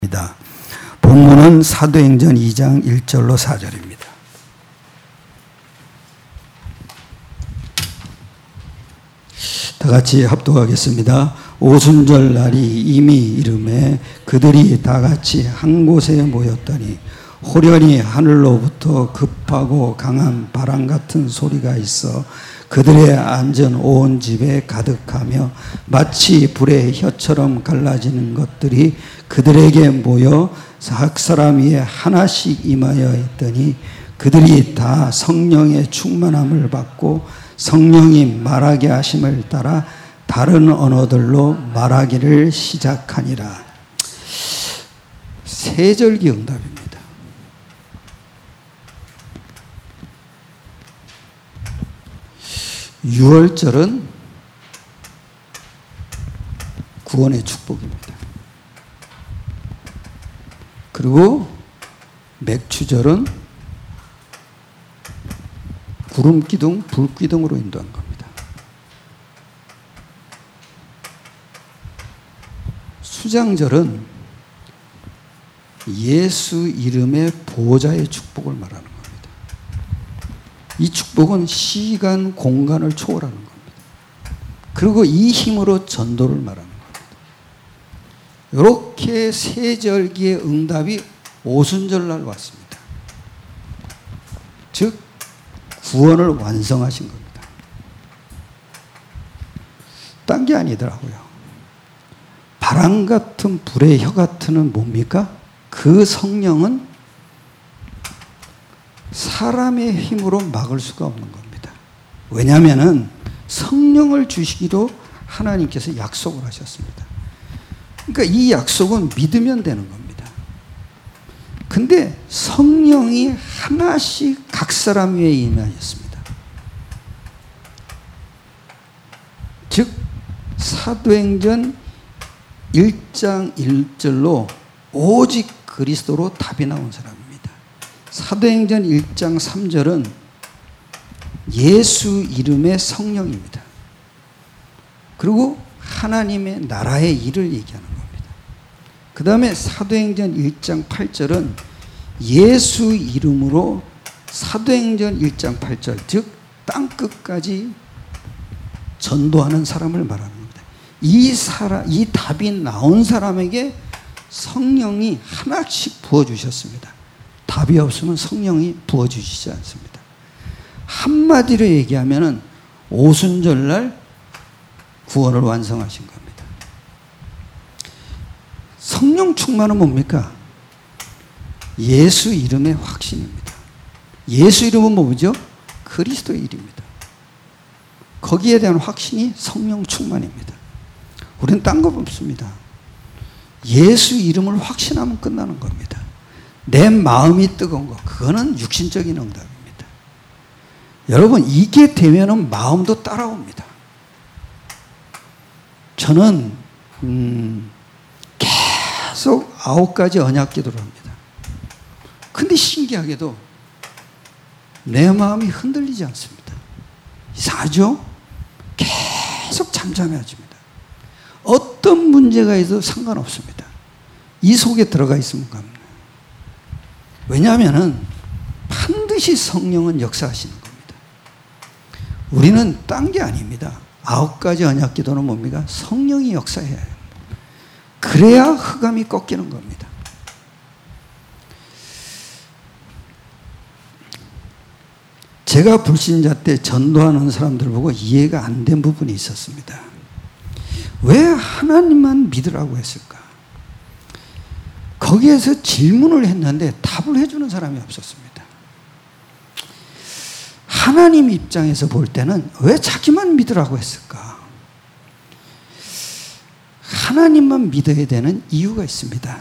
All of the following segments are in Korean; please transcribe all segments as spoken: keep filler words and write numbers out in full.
입니다. 본문은 사도행전 이 장 일 절로 사 절입니다. 다 같이 합독하겠습니다. 오순절 날이 이미 이르매 그들이 다 같이 한 곳에 모였더니 호련히 하늘로부터 급하고 강한 바람 같은 소리가 있어 그들의 앉은 온 집에 가득하며 마치 불의 혀처럼 갈라지는 것들이 그들에게 모여 각 사람 위에 하나씩 임하여 있더니 그들이 다 성령의 충만함을 받고 성령이 말하게 하심을 따라 다른 언어들로 말하기를 시작하니라. 세절기 응답입니다. 유월절은 구원의 축복입니다. 그리고 맥추절은 구름기둥, 불기둥으로 인도한 겁니다. 수장절은 예수 이름의 보호자의 축복을 말하는 겁니다. 이 축복은 시간, 공간을 초월하는 겁니다. 그리고 이 힘으로 전도를 말하는 겁니다. 이렇게 세절기의 응답이 오순절날 왔습니다. 즉 구원을 완성하신 겁니다. 딴 게 아니더라고요. 바람 같은 불의 혀 같은은 뭡니까? 그 성령은 사람의 힘으로 막을 수가 없는 겁니다. 왜냐하면 성령을 주시기로 하나님께서 약속을 하셨습니다. 그러니까 이 약속은 믿으면 되는 겁니다. 근데 성령이 하나씩 각 사람 위에 임하였습니다. 즉 사도행전 일 장 일 절로 오직 그리스도로 답이 나온 사람입니다. 사도행전 일 장 삼 절은 예수 이름의 성령입니다. 그리고 하나님의 나라의 일을 얘기하는 겁니다. 그 다음에 사도행전 일 장 팔 절은 예수 이름으로 사도행전 일 장 팔 절, 즉 땅끝까지 전도하는 사람을 말하는 겁니다. 이 사람, 이 답이 나온 사람에게 성령이 하나씩 부어주셨습니다. 답이 없으면 성령이 부어주시지 않습니다. 한마디로 얘기하면 오순절날 구원을 완성하신 겁니다. 성령 충만은 뭡니까? 예수 이름의 확신입니다. 예수 이름은 뭐죠? 그리스도의 일입니다. 거기에 대한 확신이 성령 충만입니다. 우리는 딴 거 없습니다. 예수 이름을 확신하면 끝나는 겁니다. 내 마음이 뜨거운 거, 그거는 육신적인 응답입니다. 여러분, 이게 되면은 마음도 따라옵니다. 저는 음, 계속 아홉 가지 언약 기도를 합니다. 근데 신기하게도 내 마음이 흔들리지 않습니다. 이상하죠? 계속 잠잠해집니다. 어떤 문제가 있어도 상관없습니다. 이 속에 들어가 있으면 갑니다. 왜냐하면 반드시 성령은 역사하시는 겁니다. 우리는 딴 게 아닙니다. 아홉 가지 언약 기도는 뭡니까? 성령이 역사해야 해요. 그래야 흑암이 꺾이는 겁니다. 제가 불신자 때 전도하는 사람들 보고 이해가 안 된 부분이 있었습니다. 왜 하나님만 믿으라고 했을까? 거기에서 질문을 했는데 답을 해주는 사람이 없었습니다. 하나님 입장에서 볼 때는 왜 자기만 믿으라고 했을까? 하나님만 믿어야 되는 이유가 있습니다.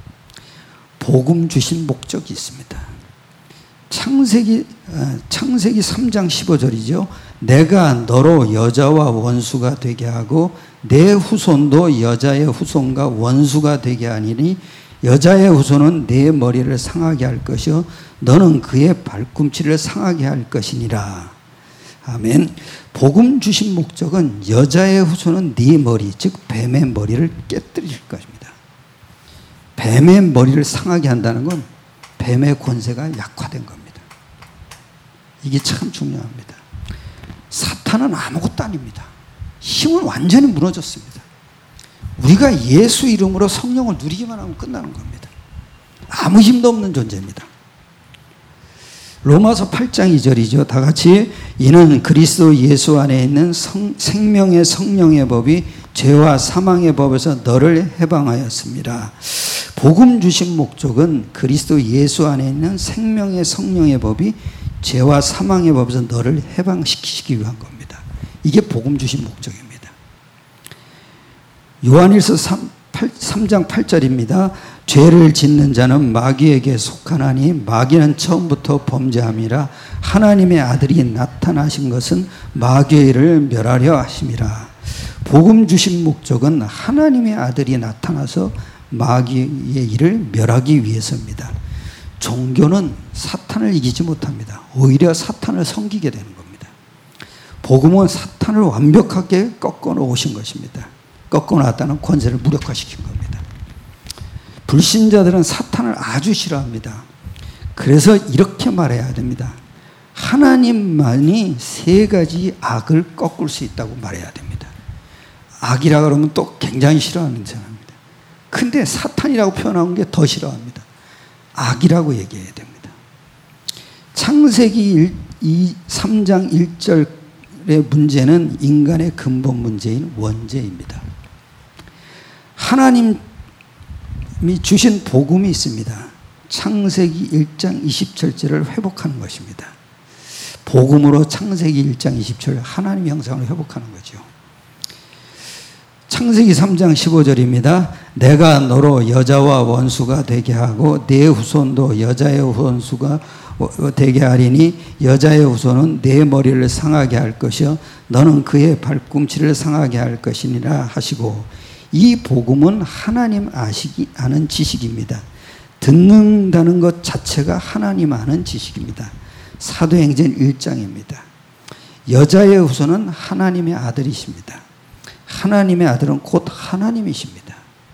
복음 주신 목적이 있습니다. 창세기, 창세기 삼 장 십오 절이죠. 내가 너로 여자와 원수가 되게 하고 내 후손도 여자의 후손과 원수가 되게 하니니 여자의 후손은 내 머리를 상하게 할 것이요 너는 그의 발꿈치를 상하게 할 것이니라. 아멘. 복음 주신 목적은 여자의 후손은 네 머리, 즉 뱀의 머리를 깨뜨릴 것입니다. 뱀의 머리를 상하게 한다는 건 뱀의 권세가 약화된 겁니다. 이게 참 중요합니다. 사탄은 아무것도 아닙니다. 힘은 완전히 무너졌습니다. 우리가 예수 이름으로 성령을 누리기만 하면 끝나는 겁니다. 아무 힘도 없는 존재입니다. 로마서 팔 장 이 절이죠. 다 같이 이는 그리스도 예수 안에 있는 성, 생명의 성령의 법이 죄와 사망의 법에서 너를 해방하였습니다. 복음 주신 목적은 그리스도 예수 안에 있는 생명의 성령의 법이 죄와 사망의 법에서 너를 해방시키기 위한 겁니다. 이게 복음 주신 목적입니다. 요한일서 삼 장 팔 절입니다. 죄를 짓는 자는 마귀에게 속하나니 마귀는 처음부터 범죄함이라 하나님의 아들이 나타나신 것은 마귀의 일을 멸하려 하심이라. 복음 주신 목적은 하나님의 아들이 나타나서 마귀의 일을 멸하기 위해서입니다. 종교는 사탄을 이기지 못합니다. 오히려 사탄을 섬기게 되는 겁니다. 복음은 사탄을 완벽하게 꺾어 놓으신 것입니다. 꺾어 놨다는 권세를 무력화시킨 겁니다. 불신자들은 사탄을 아주 싫어합니다. 그래서 이렇게 말해야 됩니다. 하나님만이 세 가지 악을 꺾을 수 있다고 말해야 됩니다. 악이라 그러면 또 굉장히 싫어하는 사람입니다. 근데 사탄이라고 표현하는 게 더 싫어합니다. 악이라고 얘기해야 됩니다. 창세기 삼 장 일 절의 문제는 인간의 근본 문제인 원죄입니다. 하나님이 주신 복음이 있습니다. 창세기 일 장 이십 절째를 회복하는 것입니다. 복음으로 창세기 일 장 이십 절 하나님 형상을 회복하는 거죠. 창세기 삼 장 십오 절입니다. 내가 너로 여자와 원수가 되게 하고 내 후손도 여자의 원수가 되게 하리니 여자의 후손은 내 머리를 상하게 할 것이요 너는 그의 발꿈치를 상하게 할 것이니라 하시고, 이 복음은 하나님 아시기 아는 지식입니다. 듣는다는 것 자체가 하나님 아는 지식입니다. 사도행전 일 장입니다. 여자의 후손은 하나님의 아들이십니다. 하나님의 아들은 곧 하나님이십니다.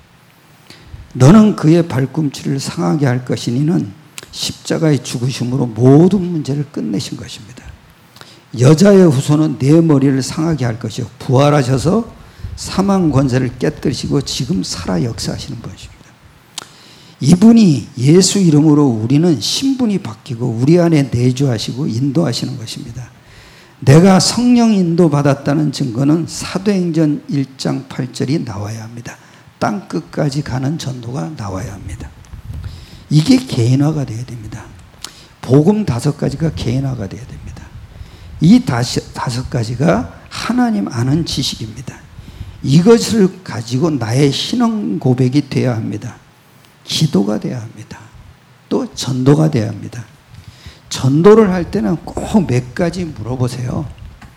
너는 그의 발꿈치를 상하게 할 것이니는 십자가의 죽으심으로 모든 문제를 끝내신 것입니다. 여자의 후손은 내 머리를 상하게 할 것이요 부활하셔서 사망 권세를 깨뜨리시고 지금 살아 역사하시는 분이십니다. 이분이 예수 이름으로 우리는 신분이 바뀌고 우리 안에 내주하시고 인도하시는 것입니다. 내가 성령 인도 받았다는 증거는 사도행전 일 장 팔 절이 나와야 합니다. 땅 끝까지 가는 전도가 나와야 합니다. 이게 개인화가 되어야 됩니다. 복음 다섯 가지가 개인화가 되어야 됩니다. 이 다섯 가지가 하나님 아는 지식입니다. 이것을 가지고 나의 신앙 고백이 되어야 합니다. 기도가 되어야 합니다. 또 전도가 되어야 합니다. 전도를 할 때는 꼭 몇 가지 물어보세요.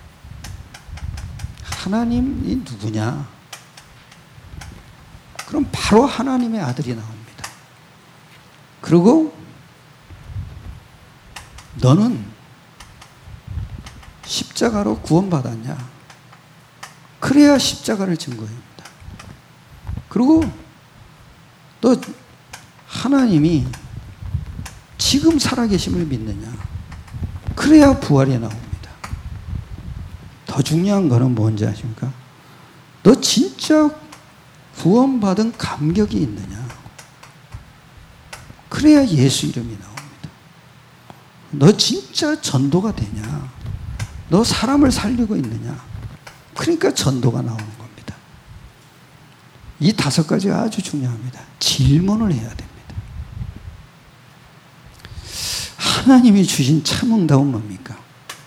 하나님이 누구냐? 그럼 바로 하나님의 아들이 나옵니다. 그리고 너는 십자가로 구원받았냐? 그래야 십자가를 증거합니다. 그리고 또 하나님이 지금 살아계심을 믿느냐? 그래야 부활이 나옵니다. 더 중요한 거는 뭔지 아십니까? 너 진짜 구원받은 감격이 있느냐? 그래야 예수 이름이 나옵니다. 너 진짜 전도가 되냐? 너 사람을 살리고 있느냐? 그러니까 전도가 나오는 겁니다. 이 다섯 가지가 아주 중요합니다. 질문을 해야 됩니다. 하나님이 주신 참응답은 뭡니까?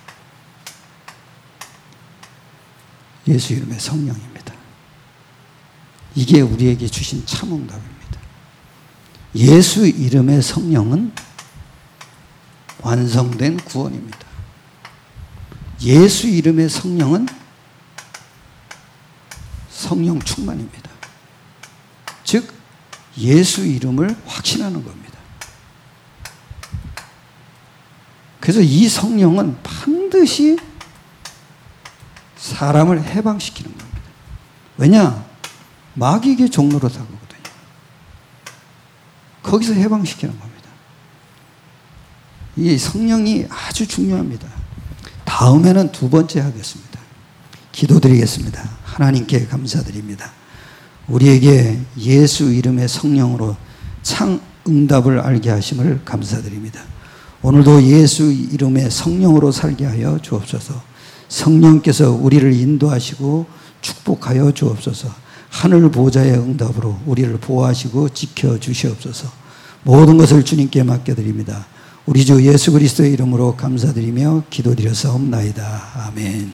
예수 이름의 성령입니다. 이게 우리에게 주신 참응답입니다. 예수 이름의 성령은 완성된 구원입니다. 예수 이름의 성령은 성령 충만입니다. 즉 예수 이름을 확신하는 겁니다. 그래서 이 성령은 반드시 사람을 해방시키는 겁니다. 왜냐? 마귀에게 종로로 다가거든요. 거기서 해방시키는 겁니다. 이 성령이 아주 중요합니다. 다음에는 두 번째 하겠습니다. 기도드리겠습니다. 하나님께 감사드립니다. 우리에게 예수 이름의 성령으로 창 응답을 알게 하심을 감사드립니다. 오늘도 예수 이름의 성령으로 살게 하여 주옵소서. 성령께서 우리를 인도하시고 축복하여 주옵소서. 하늘 보좌의 응답으로 우리를 보호하시고 지켜주시옵소서. 모든 것을 주님께 맡겨드립니다. 우리 주 예수 그리스도의 이름으로 감사드리며 기도드려사옵나이다. 아멘.